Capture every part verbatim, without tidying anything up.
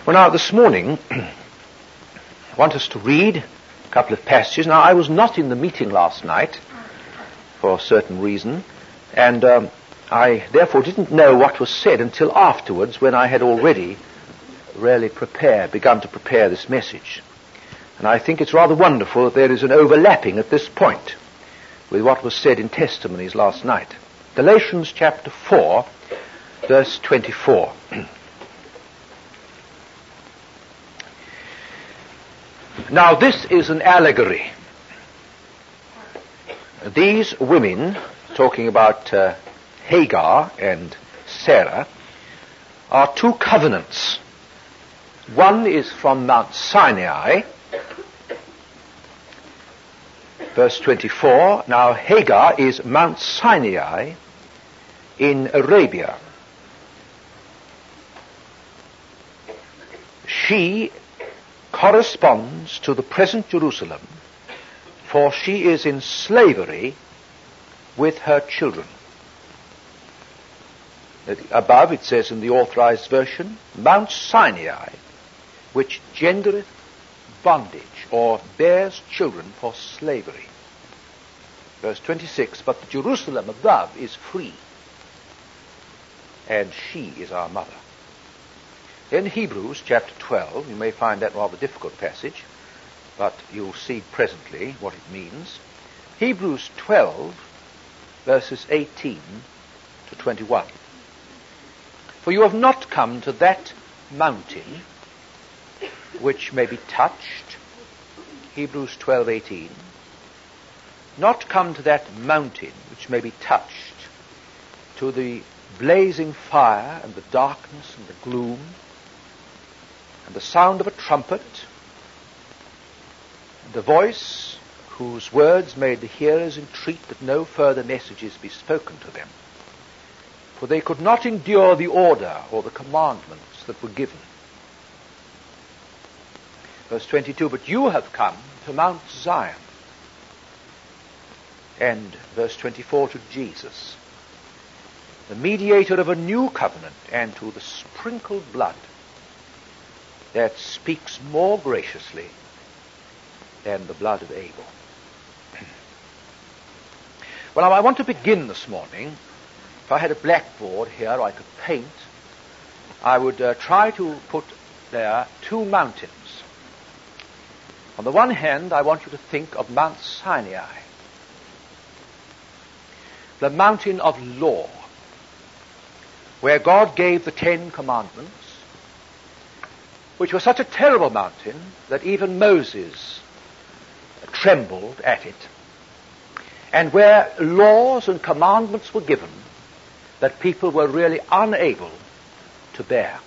Well, now, this morning, I want us to read a couple of passages. Now, I was not in the meeting last night for a certain reason, and um, I therefore didn't know what was said until afterwards, when I had already really prepared, begun to prepare this message. And I think it's rather wonderful that there is an overlapping at this point with what was said in testimonies last night. Galatians chapter four, verse twenty-four. Now, this is an allegory. These women, talking about uh, Hagar and Sarah, are two covenants. One is from Mount Sinai, verse twenty-four. Now, Hagar is Mount Sinai in Arabia. She corresponds to the present Jerusalem, for she is in slavery with her children. Above it says in the Authorized Version, Mount Sinai, which gendereth bondage, or bears children for slavery. Verse twenty-six, but the Jerusalem above is free, and she is our mother. In Hebrews chapter twelve, you may find that rather difficult passage, but you'll see presently what it means. Hebrews twelve, verses eighteen to twenty-one. For you have not come to that mountain which may be touched, Hebrews twelve eighteen, not come to that mountain which may be touched, to the blazing fire and the darkness and the gloom, and the sound of a trumpet, and a voice whose words made the hearers entreat that no further messages be spoken to them. For they could not endure the order or the commandments that were given. Verse twenty-two, but you have come to Mount Zion. And verse twenty-four, to Jesus, the mediator of a new covenant, and to the sprinkled blood that speaks more graciously than the blood of Abel. Well, I want to begin this morning. If I had a blackboard here I could paint, I would uh, try to put there two mountains. On the one hand, I want you to think of Mount Sinai, the mountain of law, where God gave the Ten Commandments, which was such a terrible mountain that even Moses trembled at it, and where laws and commandments were given that people were really unable to bear.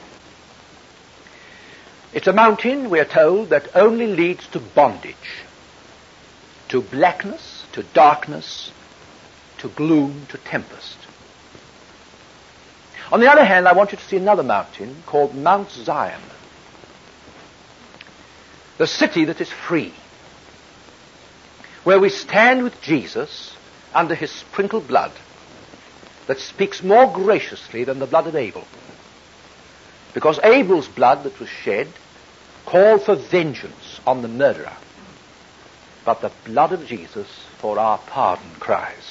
It's a mountain, we are told, that only leads to bondage, to blackness, to darkness, to gloom, to tempest. On the other hand, I want you to see another mountain called Mount Zion, the city that is free, where we stand with Jesus under his sprinkled blood that speaks more graciously than the blood of Abel. Because Abel's blood that was shed called for vengeance on the murderer, but the blood of Jesus for our pardon cries.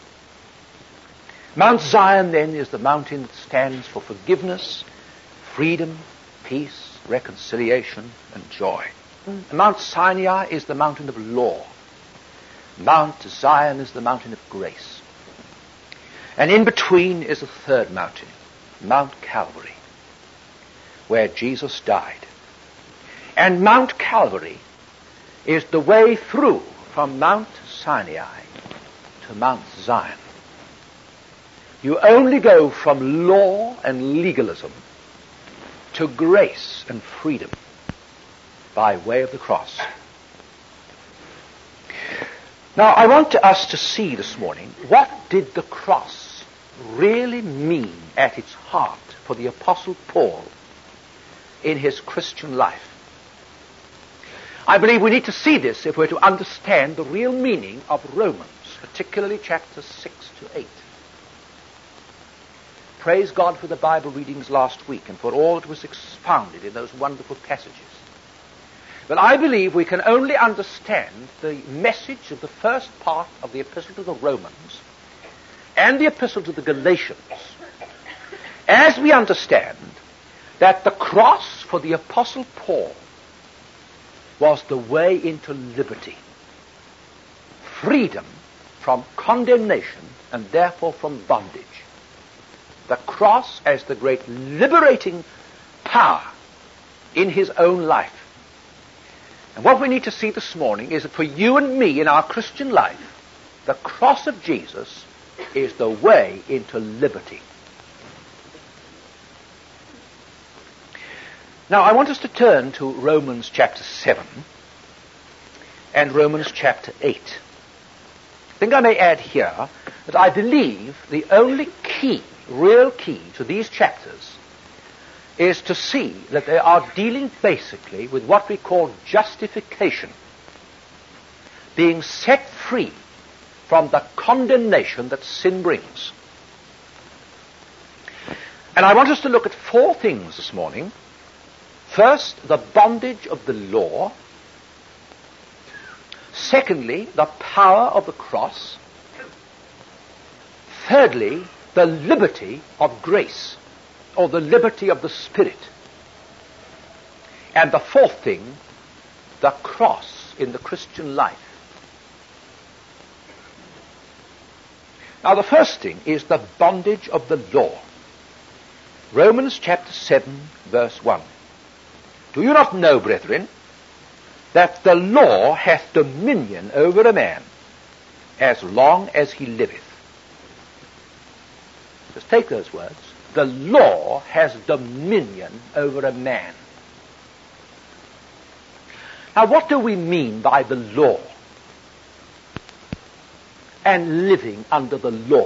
Mount Zion, then, is the mountain that stands for forgiveness, freedom, peace, reconciliation, and joy. Mm. Mount Sinai is the mountain of law. Mount Zion is the mountain of grace. And in between is a third mountain, Mount Calvary, where Jesus died. And Mount Calvary is the way through from Mount Sinai to Mount Zion. You only go from law and legalism to grace and freedom by way of the cross. Now, I want us to see this morning, what did the cross really mean at its heart for the Apostle Paul in his Christian life? I believe we need to see this if we're to understand the real meaning of Romans, particularly chapters six to eight. praise God for the Bible readings last week and for all that was expounded in those wonderful passages. But I believe we can only understand the message of the first part of the Epistle to the Romans and the Epistle to the Galatians as we understand that the cross for the Apostle Paul was the way into liberty, freedom from condemnation and therefore from bondage. The cross as the great liberating power in his own life. And what we need to see this morning is that for you and me in our Christian life, the cross of Jesus is the way into liberty. Now, I want us to turn to Romans chapter seven and Romans chapter eight. I think I may add here that I believe the only key, real key to these chapters is to see that they are dealing basically with what we call justification, being set free from the condemnation that sin brings. And I want us to look at four things this morning. First, the bondage of the law. Secondly, the power of the cross. Thirdly, the liberty of grace, or the liberty of the Spirit. And the fourth thing, the cross in the Christian life. Now, the first thing is the bondage of the law. Romans chapter seven, verse one. Do you not know, brethren, that the law hath dominion over a man as long as he liveth? Just take those words. The law has dominion over a man. Now, what do we mean by the law and living under the law?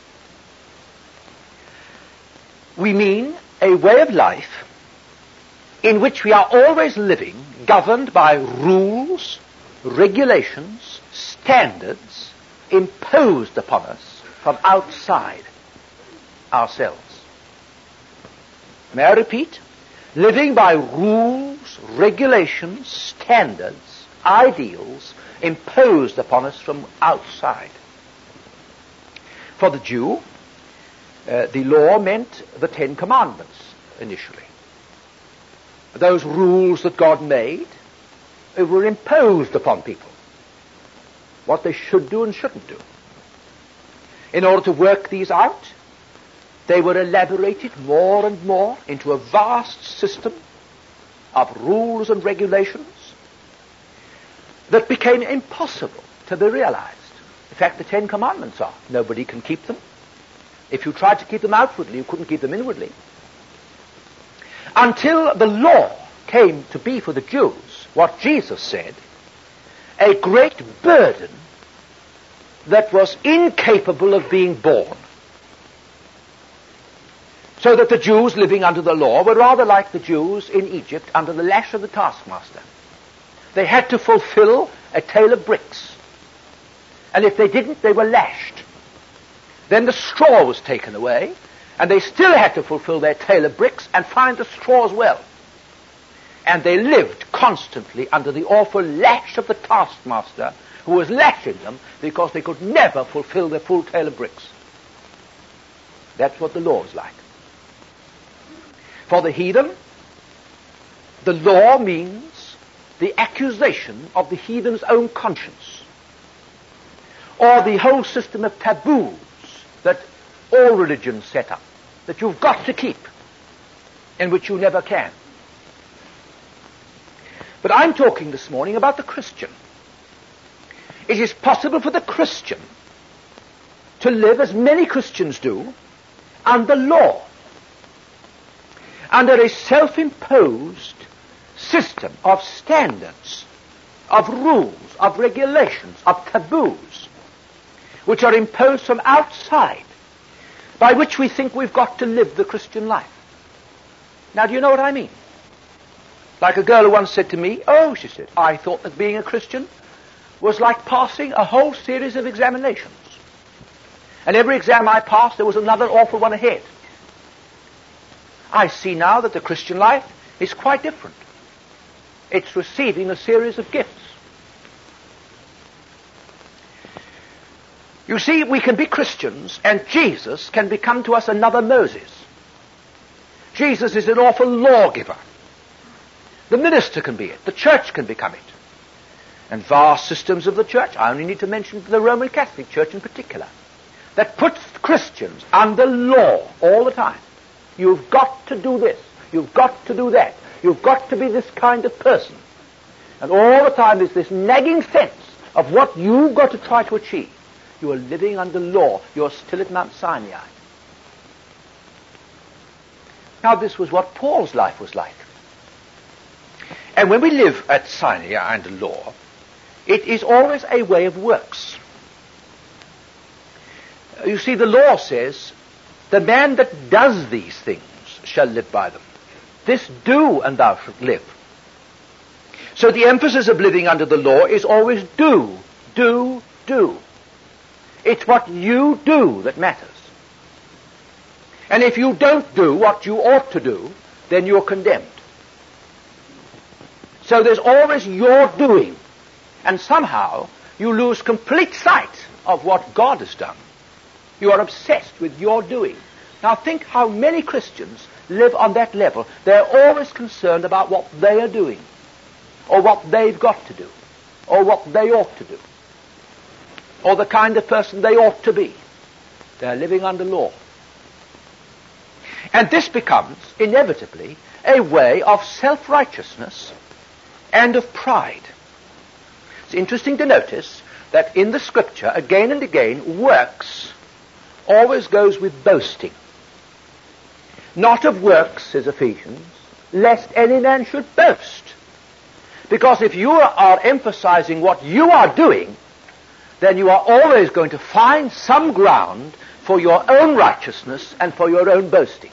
We mean a way of life in which we are always living governed by rules, regulations, standards imposed upon us from outside ourselves. May I repeat? Living by rules, regulations, standards, ideals imposed upon us from outside. For the Jew, uh, the law meant the Ten Commandments initially. Those rules that God made uh, were imposed upon people. What they should do and shouldn't do. In order to work these out, they were elaborated more and more into a vast system of rules and regulations that became impossible to be realized. In fact, the Ten Commandments are. Nobody can keep them. If you tried to keep them outwardly, you couldn't keep them inwardly. Until the law came to be for the Jews, what Jesus said, a great burden that was incapable of being borne. So that the Jews living under the law were rather like the Jews in Egypt under the lash of the taskmaster. They had to fulfill a tale of bricks. And if they didn't, they were lashed. Then the straw was taken away, and they still had to fulfill their tale of bricks and find the straw as well. And they lived constantly under the awful lash of the taskmaster who was lashing them because they could never fulfill their full tale of bricks. That's what the law is like. For the heathen, the law means the accusation of the heathen's own conscience, or the whole system of taboos that all religions set up, that you've got to keep, and which you never can. But I'm talking this morning about the Christian. It is possible for the Christian to live, as many Christians do, under law, under a self-imposed system of standards, of rules, of regulations, of taboos, which are imposed from outside, by which we think we've got to live the Christian life. Now, do you know what I mean? Like a girl who once said to me, oh, she said, I thought that being a Christian was like passing a whole series of examinations. And every exam I passed, there was another awful one ahead. I see now that the Christian life is quite different. It's receiving a series of gifts. You see, we can be Christians, and Jesus can become to us another Moses. Jesus is an awful lawgiver. The minister can be it. The church can become it. And vast systems of the church, I only need to mention the Roman Catholic Church in particular, that puts Christians under law all the time. You've got to do this. You've got to do that. You've got to be this kind of person. And all the time there's this nagging sense of what you've got to try to achieve. You are living under law. You're still at Mount Sinai. Now, this was what Paul's life was like. And when we live at Sinai under law, it is always a way of works. You see, the law says, the man that does these things shall live by them. This do, and thou shalt live. So the emphasis of living under the law is always do, do, do. It's what you do that matters. And if you don't do what you ought to do, then you're condemned. So there's always your doing. And somehow you lose complete sight of what God has done. You are obsessed with your doing. Now think how many Christians live on that level. They're always concerned about what they are doing, or what they've got to do, or what they ought to do, or the kind of person they ought to be. They're living under law. And this becomes, inevitably, a way of self-righteousness and of pride. It's interesting to notice that in the Scripture, again and again, works always goes with boasting. Not of works, says Ephesians, lest any man should boast. Because if you are emphasizing what you are doing, then you are always going to find some ground for your own righteousness and for your own boasting.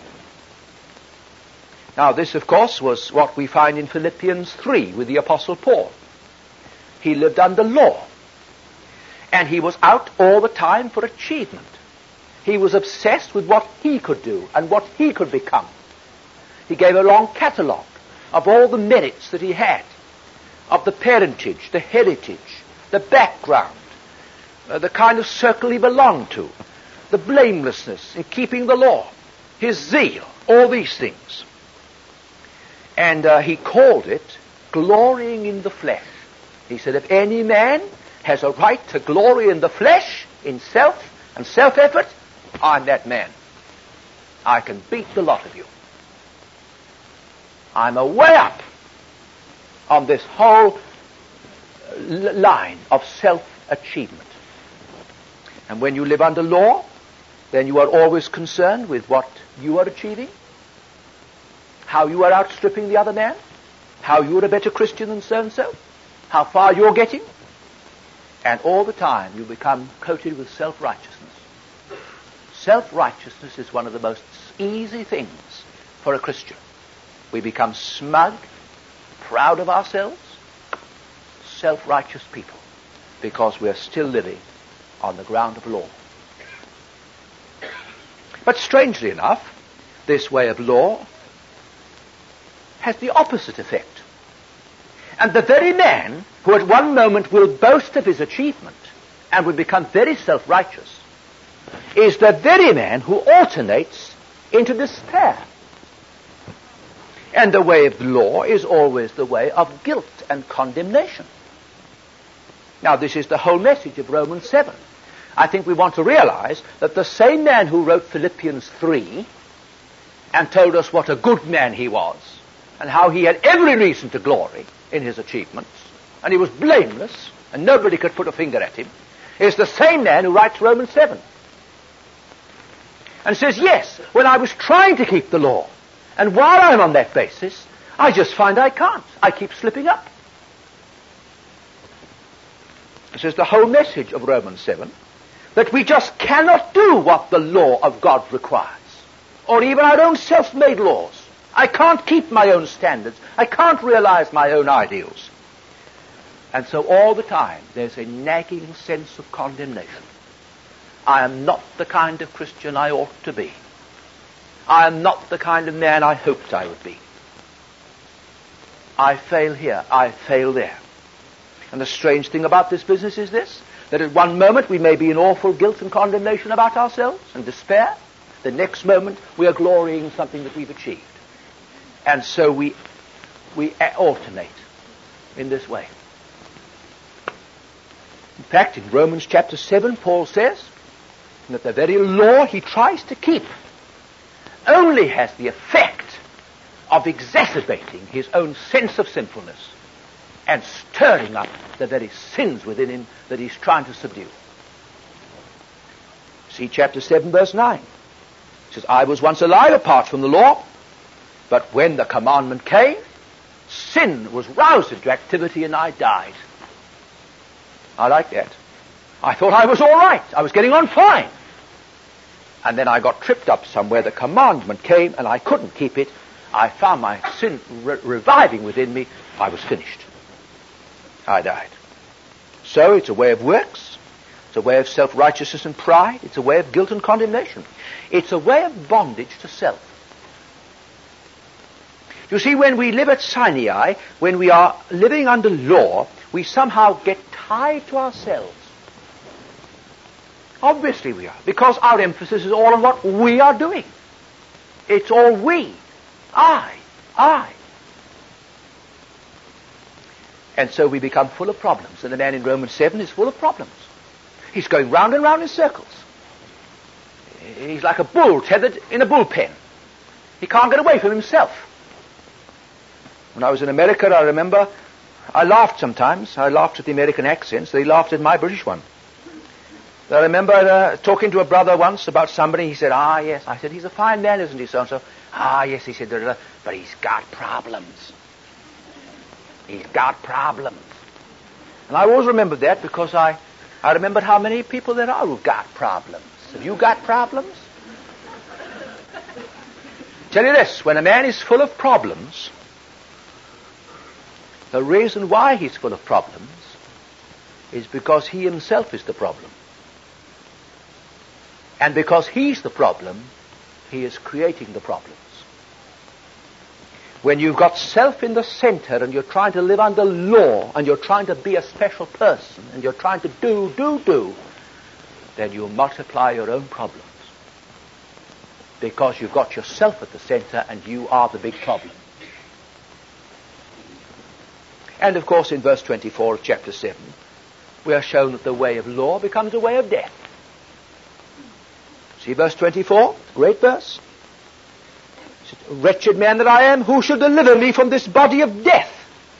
Now, this, of course, was what we find in Philippians three with the Apostle Paul. He lived under law, and he was out all the time for achievement. He was obsessed with what he could do and what he could become. He gave a long catalogue of all the merits that he had, of the parentage, the heritage, the background, uh, the kind of circle he belonged to, the blamelessness in keeping the law, his zeal, all these things. And uh, he called it glorying in the flesh. He said, if any man has a right to glory in the flesh, in self and self-effort, I'm that man. I can beat the lot of you. I'm a way up on this whole l- line of self-achievement. And when you live under law, then you are always concerned with what you are achieving, how you are outstripping the other man, how you are a better Christian than so-and-so, how far you're getting, and all the time you become coated with self-righteousness. Self-righteousness is one of the most easy things for a Christian. We become smug, proud of ourselves, self-righteous people, because we're still living on the ground of law. But strangely enough, this way of law has the opposite effect. And the very man who at one moment will boast of his achievement and will become very self-righteous is the very man who alternates into despair. And the way of the law is always the way of guilt and condemnation. Now, this is the whole message of Romans seven. I think we want to realize that the same man who wrote Philippians three and told us what a good man he was and how he had every reason to glory in his achievements, and he was blameless and nobody could put a finger at him, is the same man who writes Romans seven. And says, yes, when I was trying to keep the law, and while I'm on that basis, I just find I can't. I keep slipping up. This is the whole message of Romans seven, that we just cannot do what the law of God requires, or even our own self-made laws. I can't keep my own standards. I can't realize my own ideals. And so all the time there's a nagging sense of condemnation. I am not the kind of Christian I ought to be. I am not the kind of man I hoped I would be. I fail here, I fail there. And the strange thing about this business is this, that at one moment we may be in awful guilt and condemnation about ourselves and despair. The next moment we are glorying in something that we've achieved. And so we, we alternate in this way. In fact, in Romans chapter seven, Paul says that the very law he tries to keep only has the effect of exacerbating his own sense of sinfulness and stirring up the very sins within him that he's trying to subdue. See chapter seven, verse nine. It says, I was once alive apart from the law, but when the commandment came, sin was roused into activity and I died. I like that. I thought I was all right. I was getting on fine. And then I got tripped up somewhere. The commandment came and I couldn't keep it. I found my sin re- reviving within me. I was finished. I died. So it's a way of works. It's a way of self-righteousness and pride. It's a way of guilt and condemnation. It's a way of bondage to self. You see, when we live at Sinai, when we are living under law, we somehow get tied to ourselves. Obviously we are, because our emphasis is all on what we are doing. It's all we. I. I. And so we become full of problems. And the man in Romans seven is full of problems. He's going round and round in circles. He's like a bull tethered in a bullpen. He can't get away from himself. When I was in America, I remember, I laughed sometimes. I laughed at the American accents. They laughed at my British one. I remember uh, talking to a brother once about somebody. He said, ah, yes. I said, he's a fine man, isn't he, so-and-so? Ah, yes, he said, but he's got problems. He's got problems. And I always remembered that because I, I remembered how many people there are who've got problems. Have you got problems? Tell you this, when a man is full of problems, the reason why he's full of problems is because he himself is the problem. And because he's the problem, he is creating the problems. When you've got self in the center and you're trying to live under law and you're trying to be a special person and you're trying to do, do, do, then you multiply your own problems. Because you've got yourself at the center and you are the big problem. And of course in verse twenty-four of chapter seven, we are shown that the way of law becomes a way of death. See verse twenty-four, great verse. Wretched man that I am, who shall deliver me from this body of death?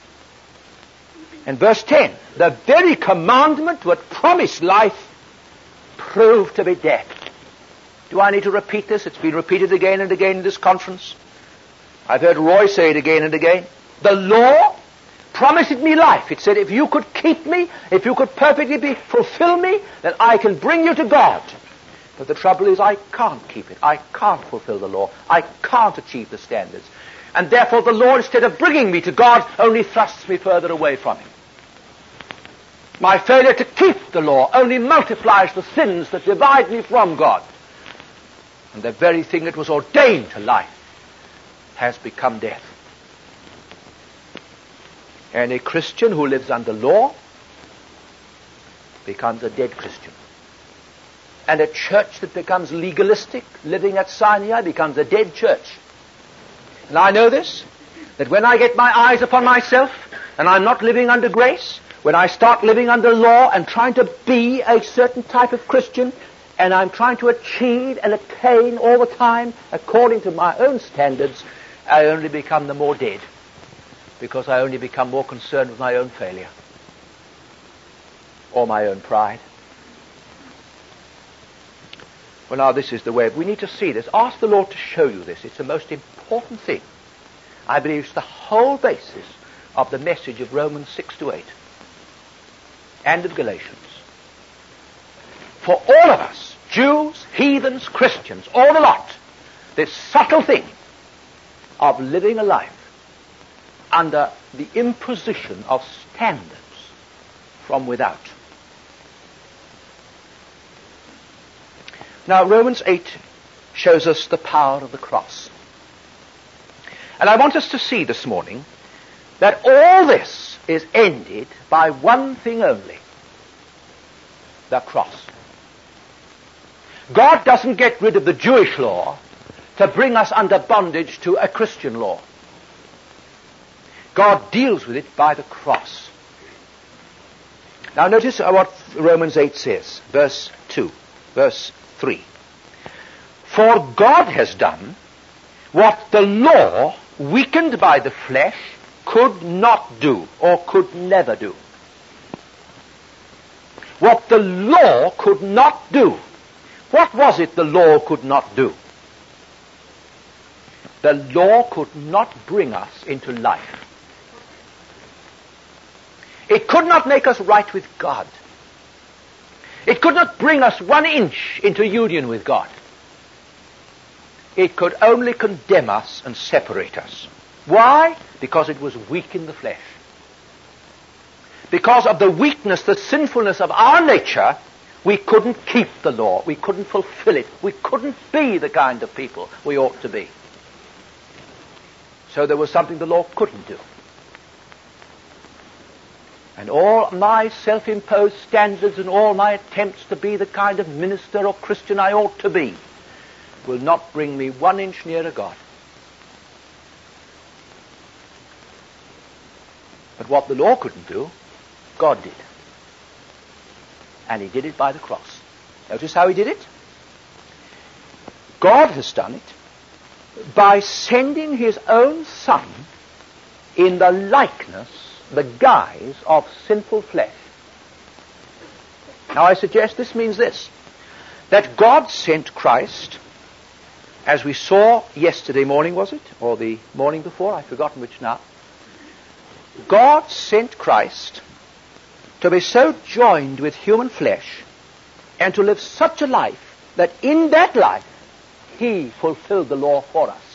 And verse ten, the very commandment that promised life proved to be death. Do I need to repeat this? It's been repeated again and again in this conference. I've heard Roy say it again and again. The law promised me life. It said, if you could keep me, if you could perfectly be, fulfill me, then I can bring you to God. But the trouble is I can't keep it. I can't fulfill the law. I can't achieve the standards. And therefore the law, instead of bringing me to God, only thrusts me further away from Him. My failure to keep the law only multiplies the sins that divide me from God. And the very thing that was ordained to life has become death. And a Christian who lives under law becomes a dead Christian. And a church that becomes legalistic, living at Sinai, becomes a dead church. And I know this, that when I get my eyes upon myself, and I'm not living under grace, when I start living under law and trying to be a certain type of Christian, and I'm trying to achieve and attain all the time according to my own standards, I only become the more dead, because I only become more concerned with my own failure or my own pride. Well, now this is the way. We need to see this. Ask the Lord to show you this. It's the most important thing. I believe it's the whole basis of the message of Romans six to eight and of Galatians. For all of us, Jews, heathens, Christians, all the lot, this subtle thing of living a life under the imposition of standards from without. Now, Romans eight shows us the power of the cross. And I want us to see this morning that all this is ended by one thing only: the cross. God doesn't get rid of the Jewish law to bring us under bondage to a Christian law. God deals with it by the cross. Now notice what Romans eight says, verse two, verse three. For God has done what the law, weakened by the flesh, could not do, or could never do. What the law could not do. What was it the law could not do? The law could not bring us into life. It could not make us right with God. It could not bring us one inch into union with God. It could only condemn us and separate us. Why? Because it was weak in the flesh. Because of the weakness, the sinfulness of our nature, we couldn't keep the law. We couldn't fulfill it. We couldn't be the kind of people we ought to be. So there was something the law couldn't do. And all my self-imposed standards and all my attempts to be the kind of minister or Christian I ought to be will not bring me one inch nearer God. But what the law couldn't do, God did. And he did it by the cross. Notice how he did it. God has done it by sending his own Son in the likeness, the guise of sinful flesh. Now I suggest this means this, that God sent Christ, as we saw yesterday morning, was it? Or the morning before? I've forgotten which now. God sent Christ to be so joined with human flesh and to live such a life that in that life he fulfilled the law for us.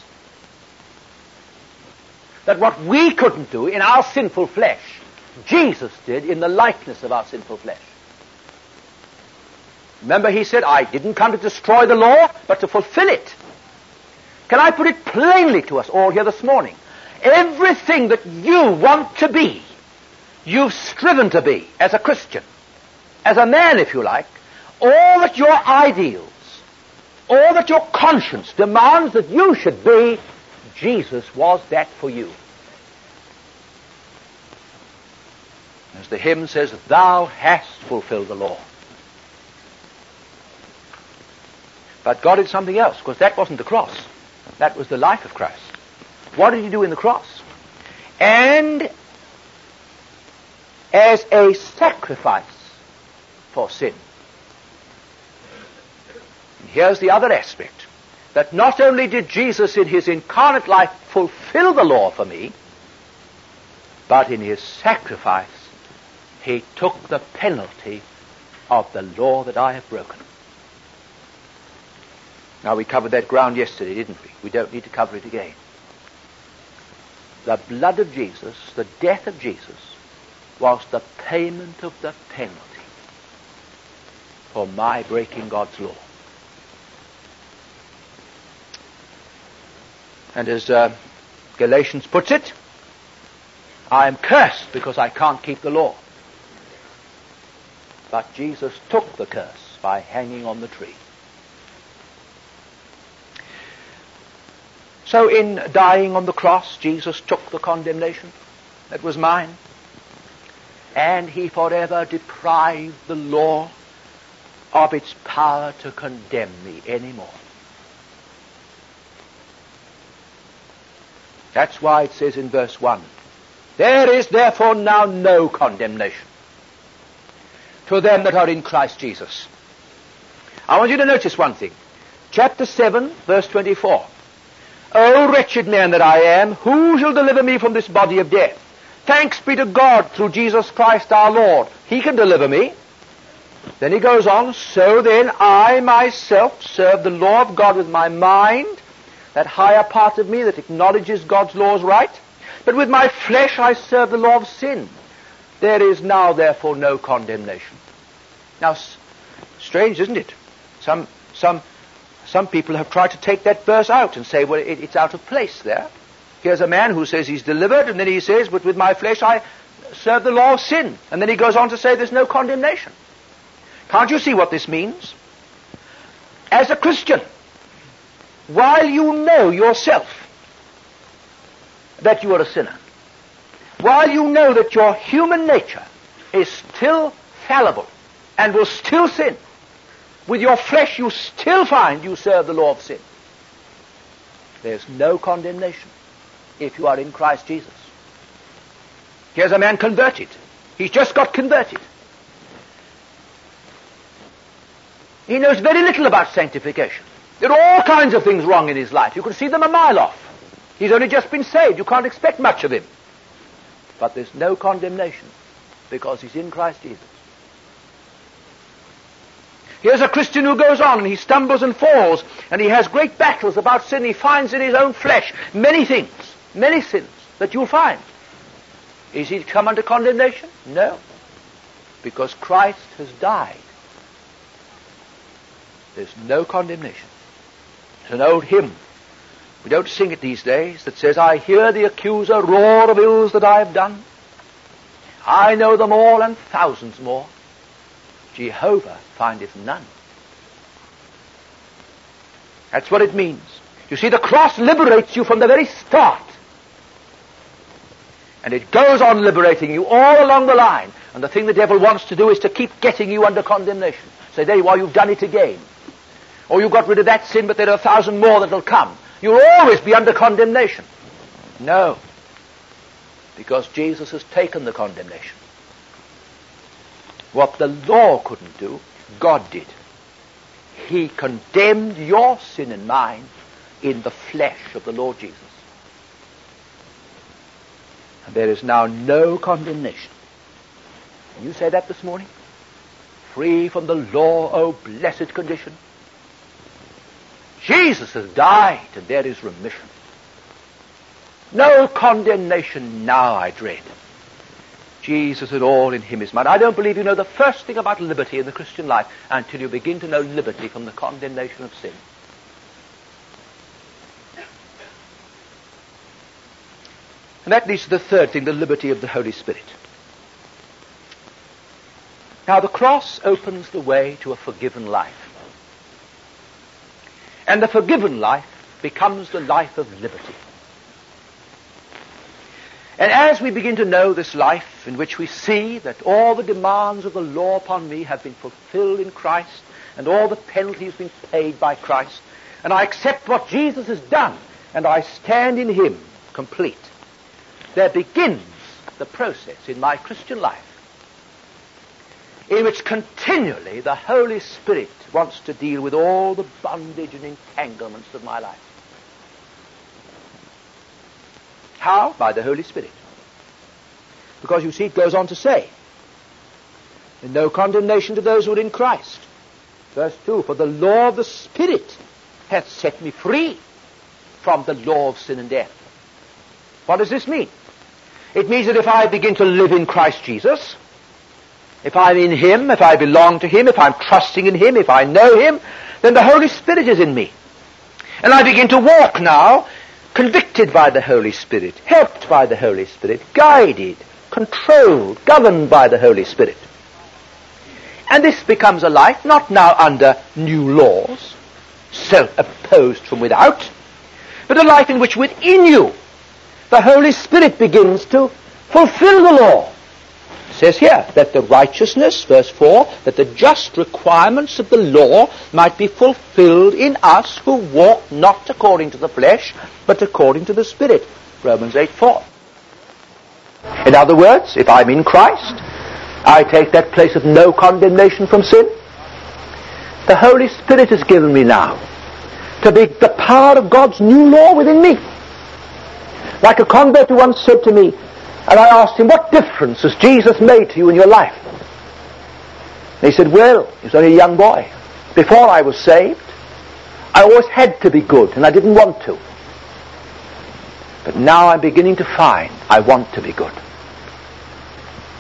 That what we couldn't do in our sinful flesh, Jesus did in the likeness of our sinful flesh. Remember, he said, I didn't come to destroy the law, but to fulfill it. Can I put it plainly to us all here this morning? Everything that you want to be, you've striven to be as a Christian, as a man, if you like, all that your ideals, all that your conscience demands that you should be, Jesus was that for you. As the hymn says, thou hast fulfilled the law. But God did something else, because that wasn't the cross. That was the life of Christ. What did he do in the cross? And as a sacrifice for sin. And here's the other aspect. That not only did Jesus in his incarnate life fulfill the law for me, but in his sacrifice he took the penalty of the law that I have broken. Now, we covered that ground yesterday, didn't we? We don't need to cover it again. The blood of Jesus, the death of Jesus, was the payment of the penalty for my breaking God's law. And as uh, Galatians puts it, I am cursed because I can't keep the law. But Jesus took the curse by hanging on the tree. So in dying on the cross, Jesus took the condemnation that was mine, and he forever deprived the law of its power to condemn me anymore. That's why it says in verse one, there is therefore now no condemnation to them that are in Christ Jesus. I want you to notice one thing. Chapter seven, verse twenty-four. O wretched man that I am, who shall deliver me from this body of death? Thanks be to God through Jesus Christ our Lord. He can deliver me. Then he goes on, so then I myself serve the law of God with my mind, that higher part of me that acknowledges God's law is right. But with my flesh I serve the law of sin. There is now therefore no condemnation. Now, s- strange, isn't it? Some, some some people have tried to take that verse out and say, well, it, it's out of place there. Here's a man who says he's delivered, and then he says, but with my flesh I serve the law of sin. And then he goes on to say there's no condemnation. Can't you see what this means? As a Christian, while you know yourself that you are a sinner, while you know that your human nature is still fallible and will still sin, with your flesh you still find you serve the law of sin. There's no condemnation if you are in Christ Jesus. Here's a man converted. He's just got converted. He knows very little about sanctification. There are all kinds of things wrong in his life. You can see them a mile off. He's only just been saved. You can't expect much of him. But there's no condemnation because he's in Christ Jesus. Here's a Christian who goes on and he stumbles and falls and he has great battles about sin. He finds in his own flesh many things, many sins that you'll find. Is he come under condemnation? No. Because Christ has died. There's no condemnation. There's an old hymn, we don't sing it these days, that says, I hear the accuser roar of ills that I have done. I know them all and thousands more. Jehovah findeth none. That's what it means. You see, the cross liberates you from the very start. And it goes on liberating you all along the line. And the thing the devil wants to do is to keep getting you under condemnation. Say, there you are, you've done it again. Or you got rid of that sin, but there are a thousand more that will come. You'll always be under condemnation. No. Because Jesus has taken the condemnation. What the law couldn't do, God did. He condemned your sin and mine in the flesh of the Lord Jesus. And there is now no condemnation. Can you say that this morning? Free from the law, oh blessed condition. Jesus has died, and there is remission. No condemnation now, I dread. Jesus and all in him is mine. I don't believe you know the first thing about liberty in the Christian life until you begin to know liberty from the condemnation of sin. And that leads to the third thing, the liberty of the Holy Spirit. Now, the cross opens the way to a forgiven life. And the forgiven life becomes the life of liberty. And as we begin to know this life in which we see that all the demands of the law upon me have been fulfilled in Christ, and all the penalty has been paid by Christ, and I accept what Jesus has done, and I stand in him complete, there begins the process in my Christian life in which continually the Holy Spirit wants to deal with all the bondage and entanglements of my life. How? By the Holy Spirit. Because you see, it goes on to say, and no condemnation to those who are in Christ. Verse two, for the law of the Spirit hath set me free from the law of sin and death. What does this mean? It means that if I begin to live in Christ Jesus, if I'm in him, if I belong to him, if I'm trusting in him, if I know him, then the Holy Spirit is in me. And I begin to walk now, convicted by the Holy Spirit, helped by the Holy Spirit, guided, controlled, governed by the Holy Spirit. And this becomes a life not now under new laws, self-imposed from without, but a life in which within you the Holy Spirit begins to fulfill the law. It says here that the righteousness, verse four, that the just requirements of the law might be fulfilled in us who walk not according to the flesh, but according to the Spirit. Romans eight four. In other words, if I'm in Christ, I take that place of no condemnation from sin. The Holy Spirit has given me now to be the power of God's new law within me. Like a convert who once said to me, and I asked him, what difference has Jesus made to you in your life? And he said, well, he was only a young boy. Before I was saved, I always had to be good, and I didn't want to. But now I'm beginning to find I want to be good.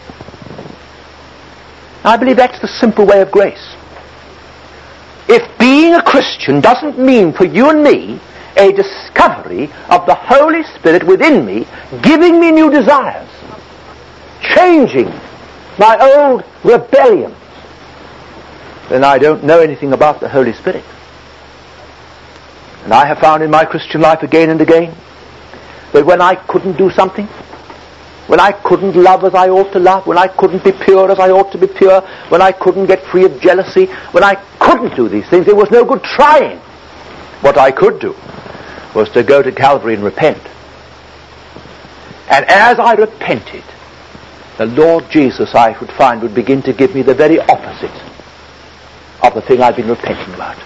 I believe that's the simple way of grace. If being being a Christian doesn't mean for you and me a discovery of the Holy Spirit within me, giving me new desires, changing my old rebellions, then I don't know anything about the Holy Spirit. And I have found in my Christian life again and again that when I couldn't do something, when I couldn't love as I ought to love, when I couldn't be pure as I ought to be pure, when I couldn't get free of jealousy, when I couldn't do these things, there was no good trying. What I could do was to go to Calvary and repent. And as I repented, the Lord Jesus, I would find, would begin to give me the very opposite of the thing I've been repenting about.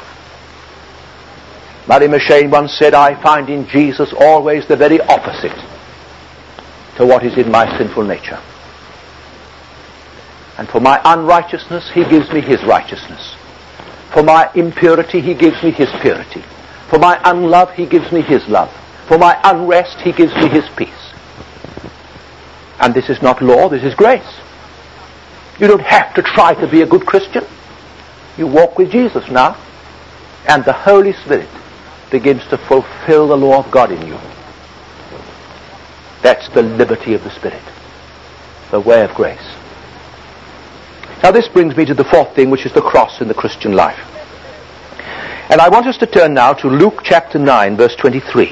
Mary M'Cheyne once said, I find in Jesus always the very opposite to what is in my sinful nature. And for my unrighteousness, he gives me his righteousness. For my impurity, he gives me his purity. For my unlove, he gives me his love. For my unrest, he gives me his peace. And this is not law, this is grace. You don't have to try to be a good Christian. You walk with Jesus now, and the Holy Spirit begins to fulfill the law of God in you. That's the liberty of the Spirit, the way of grace. Now this brings me to the fourth thing, which is the cross in the Christian life. And I want us to turn now to Luke chapter nine, verse twenty-three.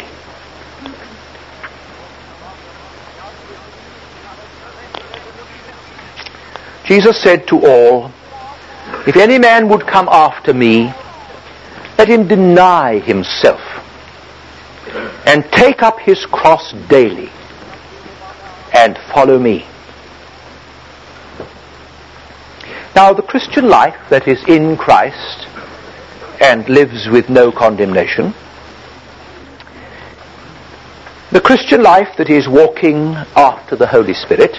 Jesus said to all, if any man would come after me, let him deny himself and take up his cross daily and follow me. Now the Christian life that is in Christ and lives with no condemnation, the Christian life that is walking after the Holy Spirit,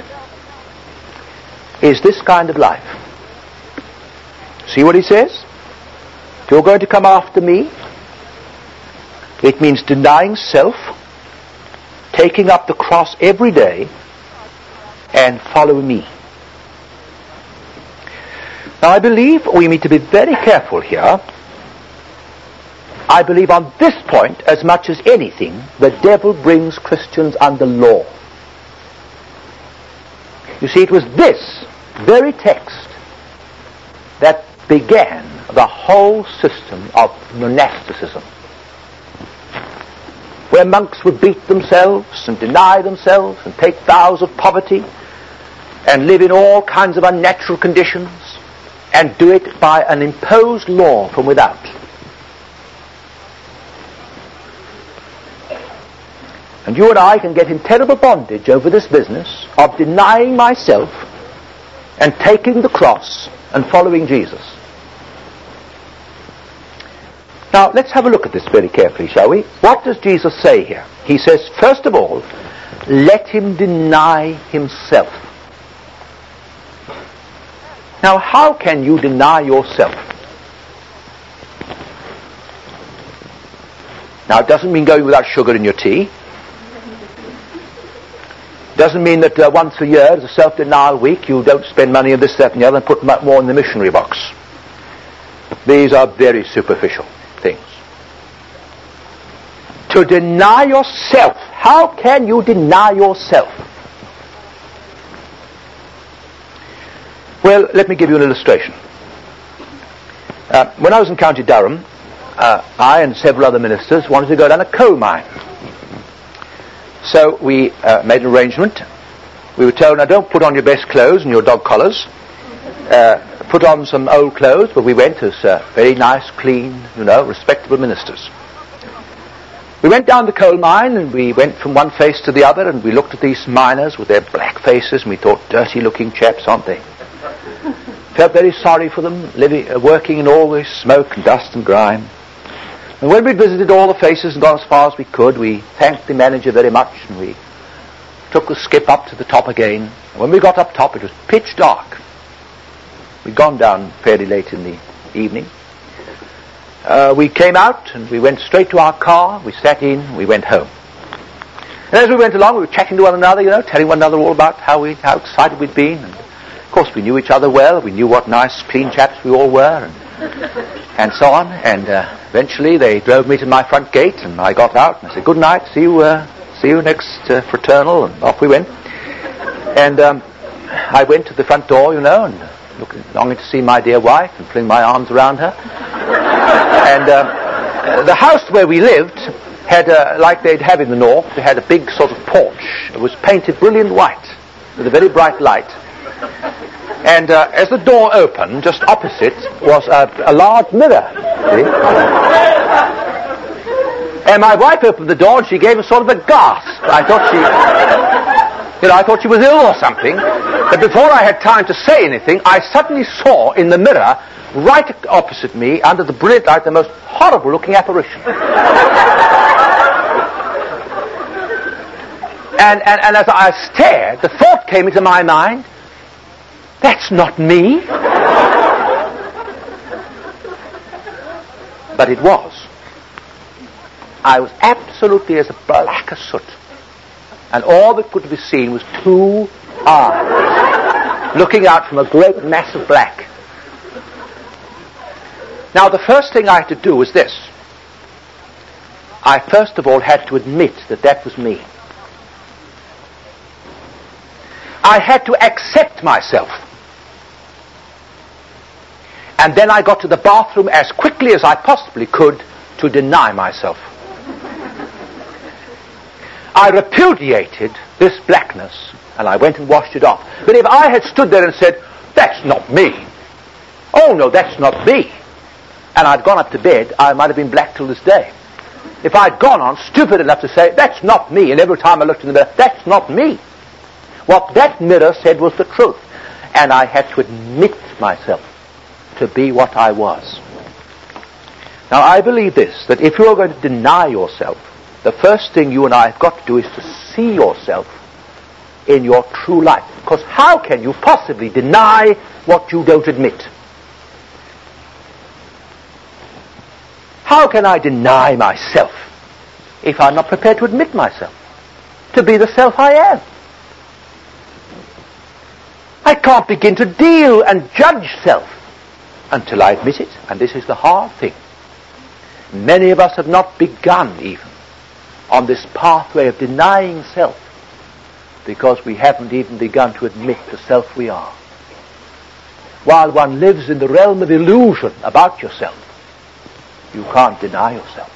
is this kind of life. See what he says? If you're going to come after me, it means denying self, taking up the cross every day, and follow me. Now I believe we need to be very careful here. I believe on this point, as much as anything, the devil brings Christians under law. You see, it was this very text that began the whole system of monasticism, where monks would beat themselves and deny themselves and take vows of poverty and live in all kinds of unnatural conditions and do it by an imposed law from without. And you and I can get in terrible bondage over this business of denying myself and taking the cross and following Jesus. Now, let's have a look at this very carefully, shall we? What does Jesus say here? He says, first of all, let him deny himself. Now, how can you deny yourself? Now, it doesn't mean going without sugar in your tea. Doesn't mean that uh, once a year, as a self-denial week, you don't spend money on this, that, and the other, and put more in the missionary box. These are very superficial things. To deny yourself. How can you deny yourself? Well, let me give you an illustration. Uh, when I was in County Durham, uh, I and several other ministers wanted to go down a coal mine. So we uh, made an arrangement. We were told, now don't put on your best clothes and your dog collars. Uh, put on some old clothes, but we went as uh, very nice, clean, you know, respectable ministers. We went down the coal mine and we went from one face to the other and we looked at these miners with their black faces and we thought, dirty looking chaps, aren't they? Felt very sorry for them, living, uh, working in all this smoke and dust and grime. And when we visited all the faces and got as far as we could, we thanked the manager very much and we took the skip up to the top again. And when we got up top, it was pitch dark. We'd gone down fairly late in the evening. Uh, we came out and we went straight to our car. We sat in, we went home. And as we went along, we were chatting to one another, you know, telling one another all about how we, how excited we'd been. And of course, we knew each other well. We knew what nice, clean chaps we all were. And and so on. And uh, eventually they drove me to my front gate, and I got out and I said, good night, see you, uh, see you next uh, fraternal, and off we went. And um, I went to the front door, you know, and looking, longing to see my dear wife and fling my arms around her. And um, the house where we lived had, uh, like they'd have in the north, they had a big sort of porch. It was painted brilliant white with a very bright light. And uh, as the door opened, just opposite was a, a large mirror. See? And my wife opened the door and she gave a sort of a gasp. I thought she, you know, I thought she was ill or something. But before I had time to say anything, I suddenly saw in the mirror, right opposite me, under the brilliant light, the most horrible-looking apparition. And, and, and as I stared, the thought came into my mind, that's not me. But it was. I was absolutely as black as soot. And all that could be seen was two eyes looking out from a great mass of black. Now, the first thing I had to do was this. I first of all had to admit that that was me. I had to accept myself. And then I got to the bathroom as quickly as I possibly could to deny myself. I repudiated this blackness and I went and washed it off. But if I had stood there and said, that's not me. Oh no, that's not me. And I'd gone up to bed, I might have been black till this day. If I'd gone on stupid enough to say, that's not me, and every time I looked in the mirror, that's not me. What that mirror said was the truth. And I had to admit myself to be what I was. Now I believe this, that if you are going to deny yourself, the first thing you and I have got to do is to see yourself in your true light. Because how can you possibly deny what you don't admit? How can I deny myself if I'm not prepared to admit myself, to be the self I am? I can't begin to deal and judge self until I admit it, and this is the hard thing. Many of us have not begun even on this pathway of denying self because we haven't even begun to admit the self we are. While one lives in the realm of illusion about yourself, you can't deny yourself.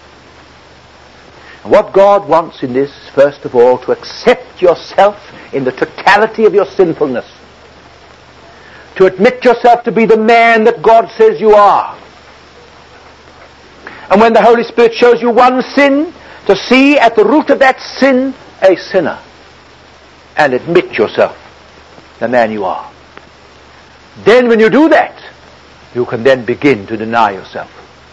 And what God wants in this, first of all, to accept yourself in the totality of your sinfulness. To admit yourself to be the man that God says you are. And when the Holy Spirit shows you one sin, to see at the root of that sin a sinner. And admit yourself the man you are. Then when you do that, you can then begin to deny yourself.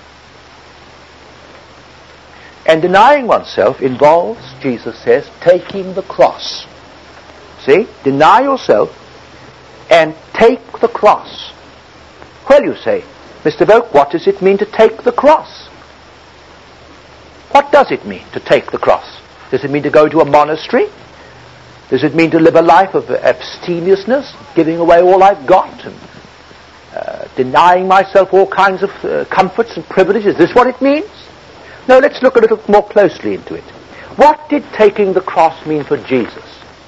And denying oneself involves, Jesus says, taking the cross. See? Deny yourself and take the cross. Well, you say, Mister Volk, what does it mean to take the cross? What does it mean to take the cross? Does it mean to go to a monastery? Does it mean to live a life of abstemiousness, giving away all I've got, and uh, denying myself all kinds of uh, comforts and privileges? Is this what it means? No, let's look a little more closely into it. What did taking the cross mean for Jesus?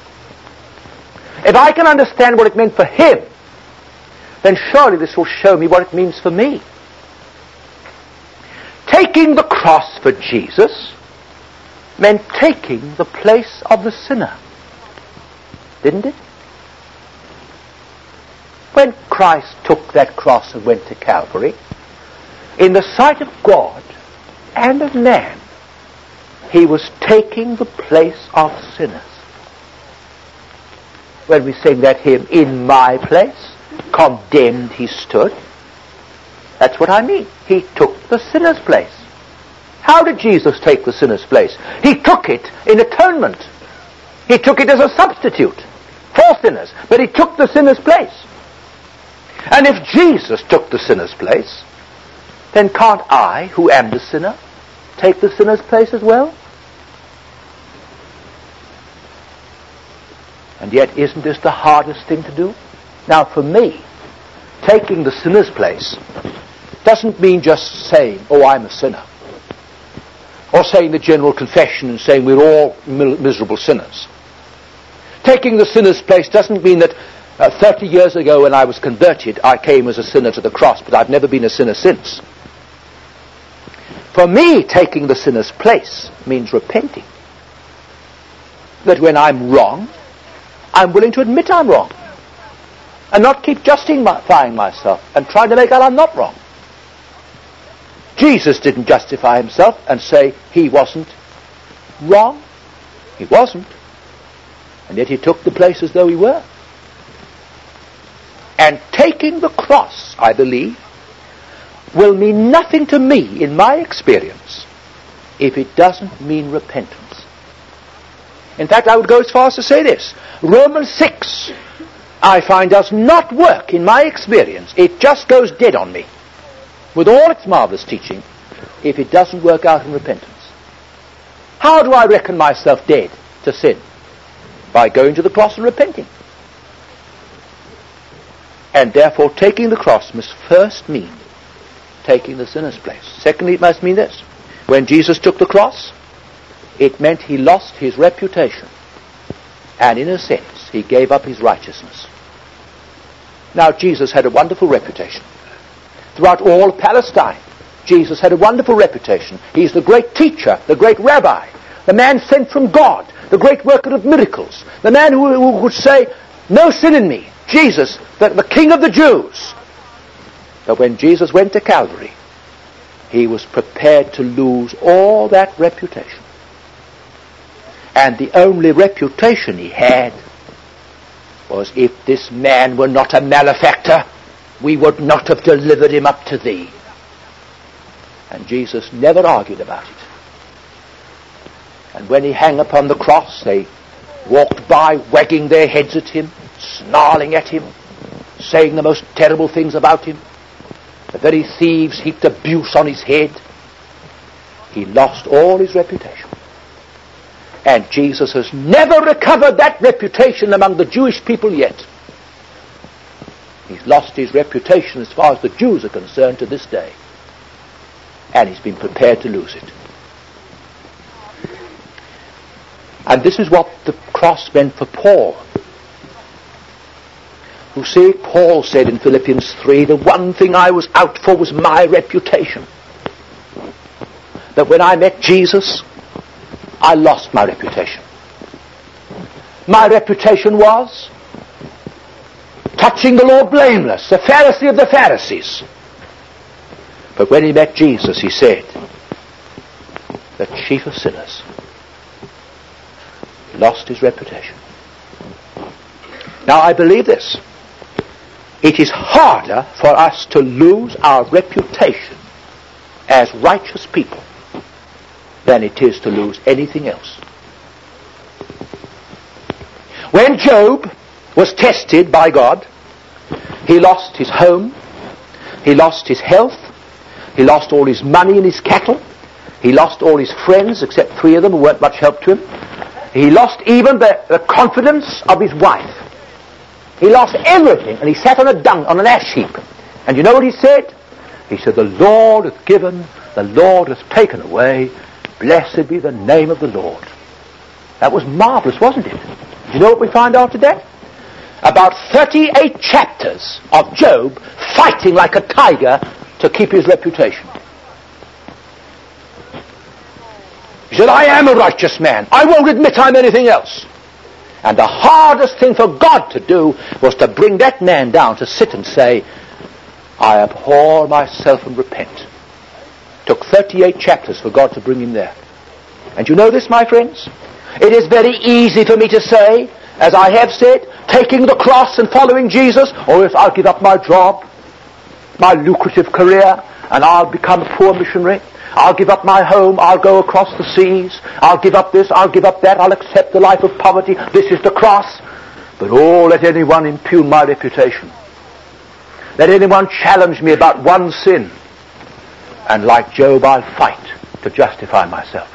If I can understand what it meant for him, then surely this will show me what it means for me. Taking the cross for Jesus meant taking the place of the sinner. Didn't it? When Christ took that cross and went to Calvary, in the sight of God and of man, he was taking the place of sinners. When we sing that hymn, in my place, condemned he stood, that's what I mean. He took the sinner's place. How did Jesus take the sinner's place? He took it in atonement. He took it as a substitute for sinners, but he took the sinner's place. And if Jesus took the sinner's place, then can't I, who am the sinner, take the sinner's place as well? And yet, isn't this the hardest thing to do? Now, for me, taking the sinner's place doesn't mean just saying, oh, I'm a sinner. Or saying the general confession and saying we're all miserable sinners. Taking the sinner's place doesn't mean that uh, thirty years ago when I was converted, I came as a sinner to the cross, but I've never been a sinner since. For me, taking the sinner's place means repenting. That when I'm wrong, I'm willing to admit I'm wrong. And not keep justifying myself and trying to make out I'm not wrong. Jesus didn't justify himself and say he wasn't wrong. He wasn't. And yet he took the place as though he were. And taking the cross, I believe, will mean nothing to me in my experience if it doesn't mean repentance. In fact, I would go as far as to say this. Romans six, I find, does not work in my experience. It just goes dead on me, with all its marvelous teaching, if it doesn't work out in repentance. How do I reckon myself dead to sin? By going to the cross and repenting. And therefore taking the cross must first mean taking the sinner's place. Secondly, it must mean this. When Jesus took the cross, it meant he lost his reputation. And in a sense, he gave up his righteousness. Now, Jesus had a wonderful reputation. Throughout all of Palestine, Jesus had a wonderful reputation. He's the great teacher, the great rabbi, the man sent from God, the great worker of miracles, the man who, who would say, no sin in me, Jesus, the, the King of the Jews. But when Jesus went to Calvary, he was prepared to lose all that reputation. And the only reputation he had was, if this man were not a malefactor, we would not have delivered him up to thee. And Jesus never argued about it. And when he hung upon the cross, they walked by wagging their heads at him, snarling at him, saying the most terrible things about him. The very thieves heaped abuse on his head. He lost all his reputation. And Jesus has never recovered that reputation among the Jewish people yet. He's lost his reputation as far as the Jews are concerned to this day. And he's been prepared to lose it. And this is what the cross meant for Paul. You see, Paul said in Philippians three, the one thing I was out for was my reputation. That when I met Jesus, I lost my reputation. My reputation was touching the law blameless, the Pharisee of the Pharisees. But when he met Jesus, he said, the chief of sinners. He lost his reputation. Now I believe this. It is harder for us to lose our reputation as righteous people than it is to lose anything else. When Job was tested by God, he lost his home, he lost his health, he lost all his money and his cattle, he lost all his friends except three of them who weren't much help to him, he lost even the, the confidence of his wife. He lost everything, and he sat on a dung, on an ash heap. And you know what he said? He said, the Lord hath given, the Lord hath taken away, blessed be the name of the Lord. That was marvelous, wasn't it? Do you know what we find after that? About thirty-eight chapters of Job fighting like a tiger to keep his reputation. He said, I am a righteous man. I won't admit I'm anything else. And the hardest thing for God to do was to bring that man down to sit and say, I abhor myself and repent. Took thirty-eight chapters for God to bring him there. And you know this, my friends? It is very easy for me to say, as I have said, taking the cross and following Jesus, or if I'll give up my job, my lucrative career, and I'll become a poor missionary. I'll give up my home, I'll go across the seas, I'll give up this, I'll give up that, I'll accept the life of poverty, this is the cross. But oh, let anyone impugn my reputation. Let anyone challenge me about one sin. And like Job, I'll fight to justify myself.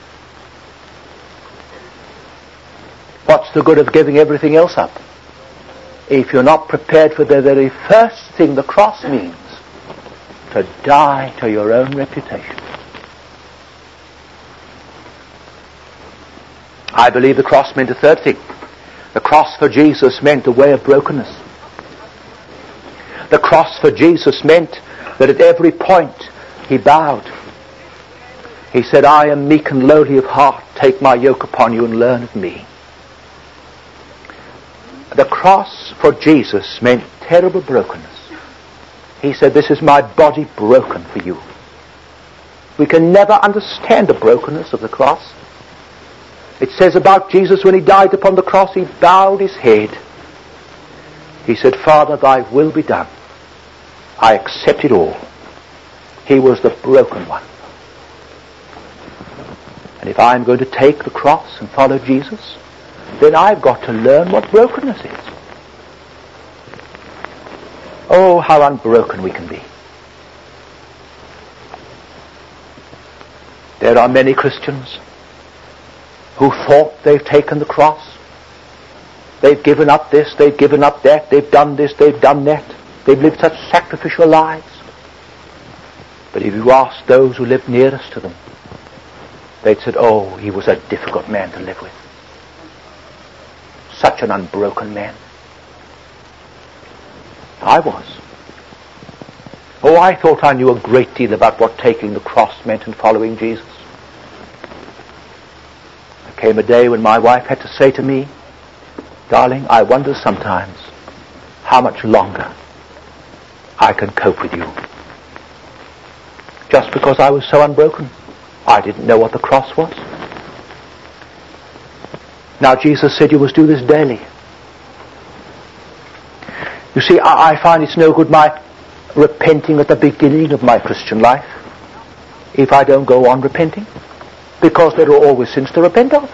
What's the good of giving everything else up if you're not prepared for the very first thing the cross means? to die to your own reputation. I believe the cross meant a third thing. The cross for Jesus meant a way of brokenness. The cross for Jesus meant that at every point he bowed. He said, I am meek and lowly of heart. Take my yoke upon you and learn of me. The cross for Jesus meant terrible brokenness. He said, this is my body broken for you. We can never understand the brokenness of the cross. It says about Jesus, when he died upon the cross, he bowed his head. He said, Father, thy will be done. I accept it all. He was the broken one. And if I'm going to take the cross and follow Jesus, then I've got to learn what brokenness is. Oh, how unbroken we can be. There are many Christians who thought they've taken the cross. They've given up this, they've given up that, they've done this, they've done that. They've lived such sacrificial lives. But if you ask those who lived nearest to them, they'd said, oh, he was a difficult man to live with. Such an unbroken man. I was. Oh, I thought I knew a great deal about what taking the cross meant and following Jesus. There came a day when my wife had to say to me, darling, I wonder sometimes how much longer I can cope with you. Just because I was so unbroken. I didn't know what the cross was. Now Jesus said you must do this daily. You see, I, I find it's no good my repenting at the beginning of my Christian life if I don't go on repenting, because there are always sins to repent of.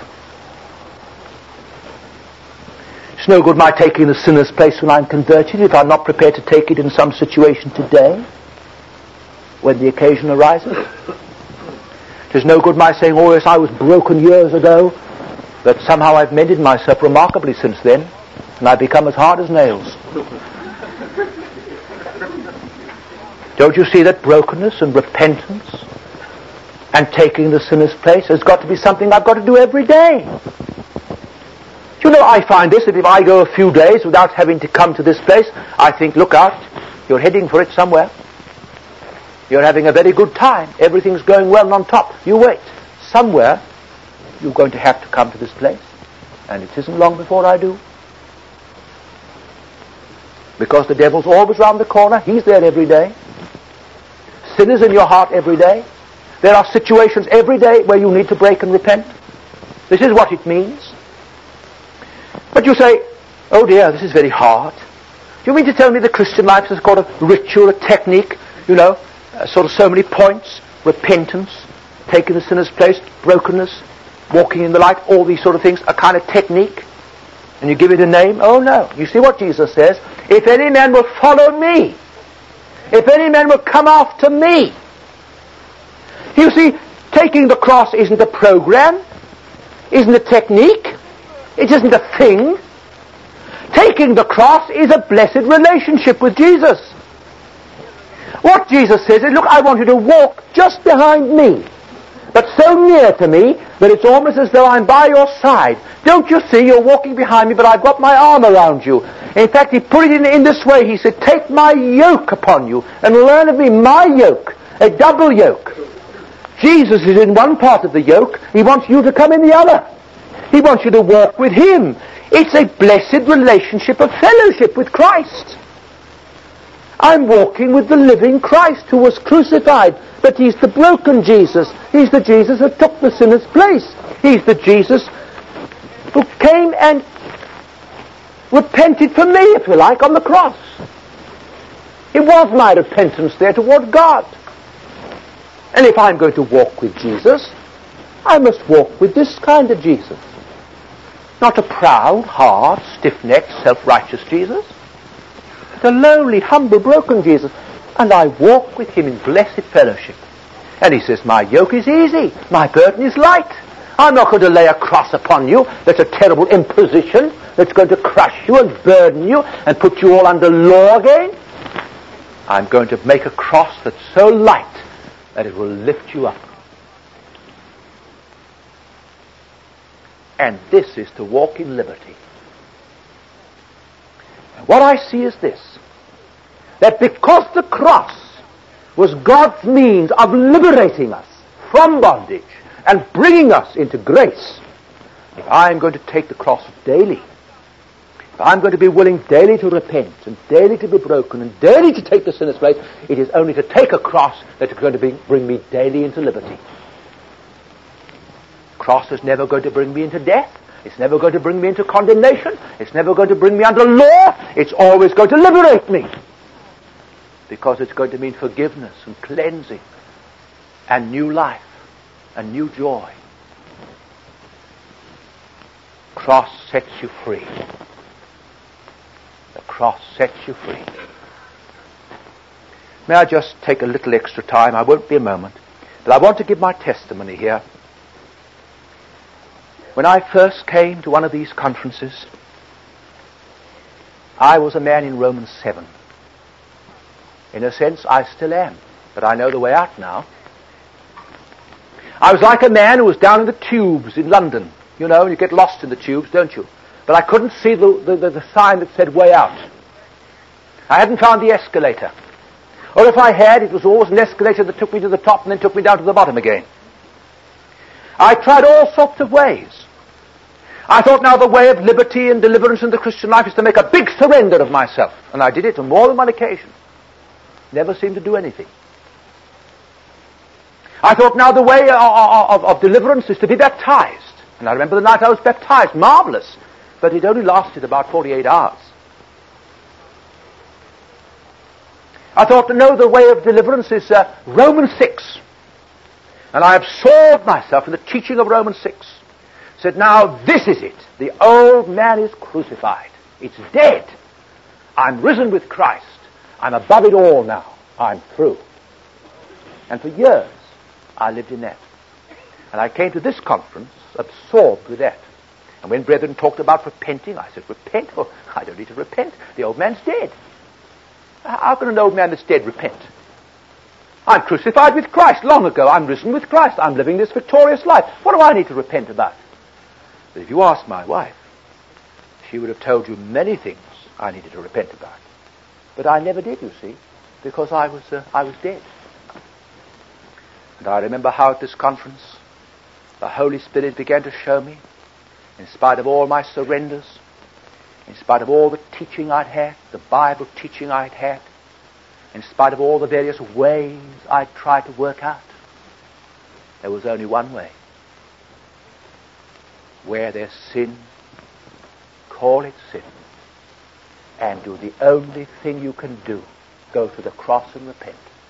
It's no good my taking the sinner's place when I'm converted if I'm not prepared to take it in some situation today when the occasion arises. It is no good my saying, oh yes, I was broken years ago, but somehow I've mended myself remarkably since then, and I've become as hard as nails. Don't you see that brokenness and repentance and taking the sinner's place has got to be something I've got to do every day? Do you know, I find this, that if I go a few days without having to come to this place, I think, look out, you're heading for it somewhere. You're having a very good time. Everything's going well on top. You wait. Somewhere you're going to have to come to this place. And it isn't long before I do. Because the devil's always round the corner. He's there every day. Sin is in your heart every day. There are situations every day where you need to break and repent. This is what it means. But you say, oh dear, this is very hard. Do you mean to tell me the Christian life is called a ritual, a technique, you know, uh, sort of so many points, repentance, taking the sinner's place, brokenness, walking in the light, all these sort of things, a kind of technique, and you give it a name? Oh no. You see what Jesus says? If any man will follow me, if any man will come after me. You see, taking the cross isn't a program, isn't a technique, it isn't a thing. Taking the cross is a blessed relationship with Jesus. What Jesus says is, look, I want you to walk just behind me, but so near to me that it's almost as though I'm by your side. Don't you see, you're walking behind me, but I've got my arm around you. In fact, he put it in, in this way. He said, take my yoke upon you and learn of me, my yoke, a double yoke. Jesus is in one part of the yoke. He wants you to come in the other. He wants you to walk with him. It's a blessed relationship of fellowship with Christ. I'm walking with the living Christ who was crucified, but he's the broken Jesus. He's the Jesus who took the sinner's place. He's the Jesus who came and repented for me, if you like, on the cross. It was my repentance there toward God. And if I'm going to walk with Jesus, I must walk with this kind of Jesus. Not a proud, hard, stiff-necked, self-righteous Jesus, but a lowly, humble, broken Jesus. And I walk with him in blessed fellowship. And he says, my yoke is easy, my burden is light. I'm not going to lay a cross upon you that's a terrible imposition that's going to crush you and burden you and put you all under law again. I'm going to make a cross that's so light that it will lift you up. And this is to walk in liberty. And what I see is this, that because the cross was God's means of liberating us from bondage and bringing us into grace, if I'm going to take the cross daily, if I'm going to be willing daily to repent and daily to be broken and daily to take the sinner's place, it is only to take a cross that is going to be, bring me daily into liberty. Cross is never going to bring me into death. It's never going to bring me into condemnation. It's never going to bring me under law. It's always going to liberate me, because it's going to mean forgiveness and cleansing and new life and new joy. Cross sets you free. The cross sets you free. May I just take a little extra time? I won't be a moment. But I want to give my testimony here. When I first came to one of these conferences, I was a man in Romans seven. In a sense, I still am, but I know the way out now. I was like a man who was down in the tubes in London. You know, you get lost in the tubes, don't you? But I couldn't see the, the, the, the sign that said way out. I hadn't found the escalator. Or if I had, it was always an escalator that took me to the top and then took me down to the bottom again. I tried all sorts of ways. I thought now the way of liberty and deliverance in the Christian life is to make a big surrender of myself. And I did it on more than one occasion. Never seemed to do anything. I thought now the way of, of, of deliverance is to be baptized. And I remember the night I was baptized. Marvelous. But it only lasted about forty-eight hours. I thought to know the way of deliverance is uh, Romans six. And I absorbed myself in the teaching of Romans six. Said, now this is it. The old man is crucified. It's dead. I'm risen with Christ. I'm above it all now. I'm through. And for years, I lived in that. And I came to this conference absorbed with that. And when brethren talked about repenting, I said, repent? Oh, I don't need to repent. The old man's dead. How can an old man that's dead repent? I'm crucified with Christ long ago. I'm risen with Christ. I'm living this victorious life. What do I need to repent about? But if you ask my wife, she would have told you many things I needed to repent about. But I never did, you see, because I was uh, I was dead. And I remember how at this conference the Holy Spirit began to show me, in spite of all my surrenders, in spite of all the teaching I'd had, the Bible teaching I'd had, in spite of all the various ways I'd tried to work out, there was only one way. Where there's sin, call it sin. And do the only thing you can do. Go to the cross and repent.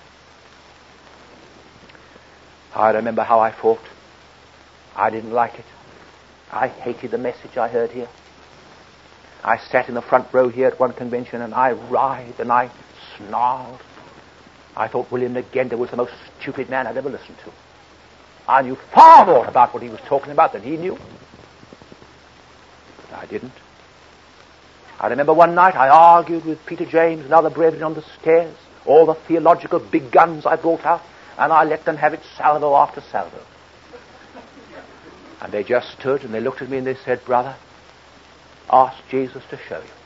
I remember how I fought. I didn't like it. I hated the message I heard here. I sat in the front row here at one convention and I writhed and I snarled. I thought William Negenda was the most stupid man I'd ever listened to. I knew far more about what he was talking about than he knew. But I didn't. I remember one night I argued with Peter James and other brethren on the stairs, all the theological big guns I brought out, and I let them have it salvo after salvo. And they just stood and they looked at me and they said, brother, ask Jesus to show you.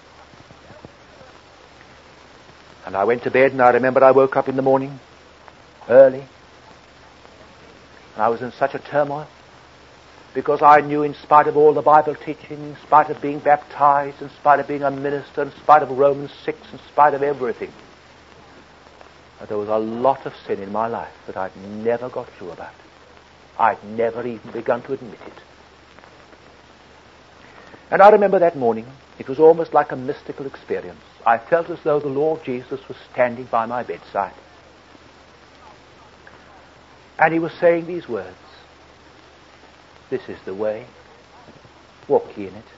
And I went to bed and I remember I woke up in the morning, early, and I was in such a turmoil, because I knew in spite of all the Bible teaching, in spite of being baptized, in spite of being a minister, in spite of Romans six, in spite of everything, that there was a lot of sin in my life that I'd never got through about. I'd never even begun to admit it. And I remember that morning, it was almost like a mystical experience. I felt as though the Lord Jesus was standing by my bedside. And he was saying these words, this is the way, walk ye in it.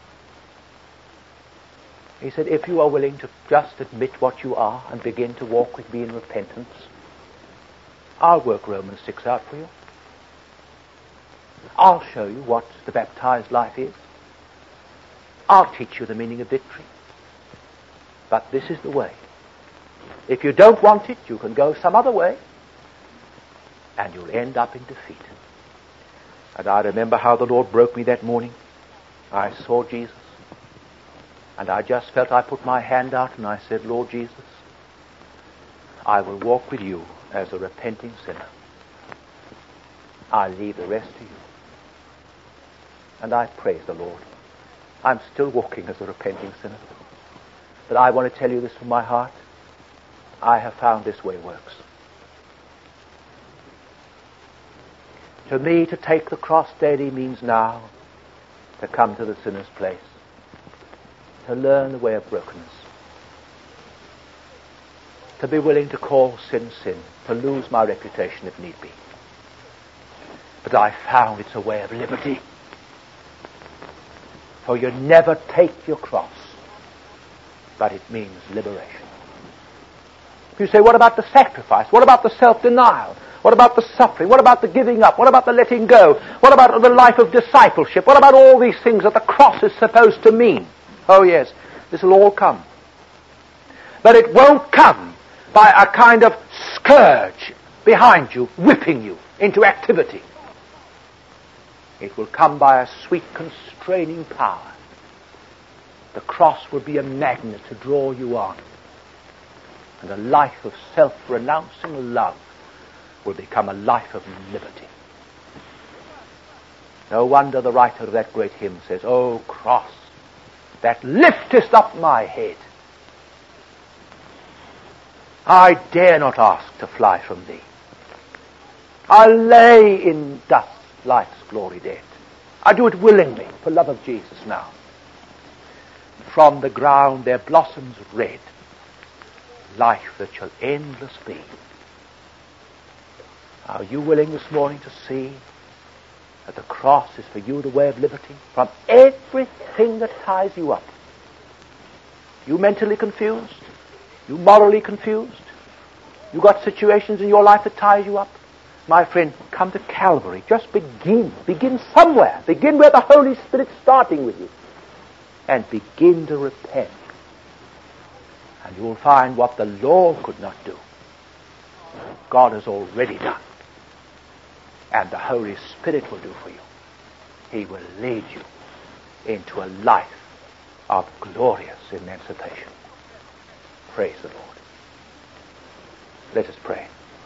He said, if you are willing to just admit what you are and begin to walk with me in repentance, I'll work Romans six out for you. I'll show you what the baptized life is. I'll teach you the meaning of victory. But this is the way. If you don't want it, you can go some other way, and you'll end up in defeat. And I remember how the Lord broke me that morning. I saw Jesus, and I just felt I put my hand out and I said, Lord Jesus, I will walk with you as a repenting sinner. I'll leave the rest to you. And I praise the Lord. I'm still walking as a repenting sinner. But I want to tell you this from my heart. I have found this way works. To me, to take the cross daily means now to come to the sinner's place, to learn the way of brokenness, to be willing to call sin sin, to lose my reputation if need be. But I found it's a way of liberty. For you never take your cross, but it means liberation. You say, what about the sacrifice? What about the self-denial? What about the suffering? What about the giving up? What about the letting go? What about the life of discipleship? What about all these things that the cross is supposed to mean? Oh yes, this will all come. But it won't come by a kind of scourge behind you, whipping you into activity. It will come by a sweet constraining power. The cross will be a magnet to draw you on. And a life of self-renouncing love will become a life of liberty. No wonder the writer of that great hymn says, O cross, that liftest up my head, I dare not ask to fly from thee. I lay in dust life's glory dead. I do it willingly for love of Jesus now. From the ground there blossoms red life that shall endless be. Are you willing this morning to see that the cross is for you the way of liberty from everything that ties you up? You mentally confused? You morally confused? You got situations in your life that tie you up? My friend, come to Calvary. Just begin. Begin somewhere. Begin where the Holy Spirit's starting with you. And begin to repent. And you will find what the law could not do, God has already done. And the Holy Spirit will do for you. He will lead you into a life of glorious emancipation. Praise the Lord. Let us pray.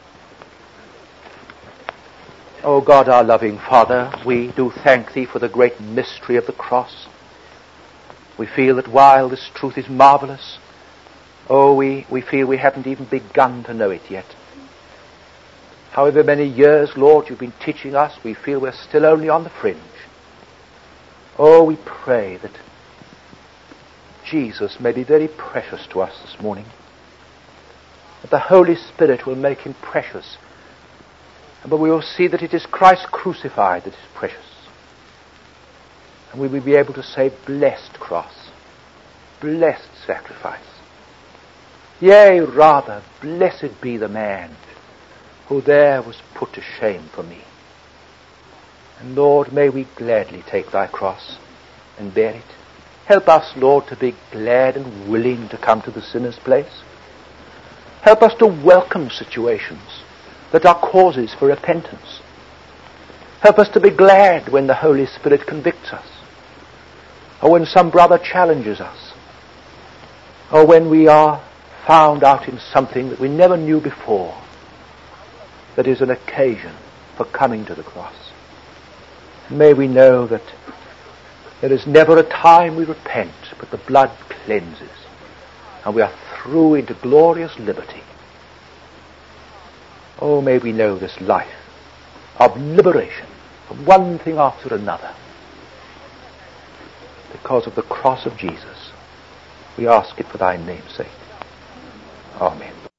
O God, our loving Father, we do thank Thee for the great mystery of the cross. We feel that while this truth is marvelous, oh, we, we feel we haven't even begun to know it yet. However many years, Lord, you've been teaching us, we feel we're still only on the fringe. Oh, we pray that Jesus may be very precious to us this morning, that the Holy Spirit will make him precious, but we will see that it is Christ crucified that is precious. And we will be able to say, blessed cross, blessed sacrifice. Yea, rather, blessed be the man who there was put to shame for me. And Lord, may we gladly take thy cross and bear it. Help us, Lord, to be glad and willing to come to the sinner's place. Help us to welcome situations that are causes for repentance. Help us to be glad when the Holy Spirit convicts us, or when some brother challenges us, or when we are found out in something that we never knew before, that is an occasion for coming to the cross. May we know that there is never a time we repent, but the blood cleanses, and we are through into glorious liberty. Oh, may we know this life of liberation from one thing after another. Because of the cross of Jesus, we ask it for thy name's sake. Amen.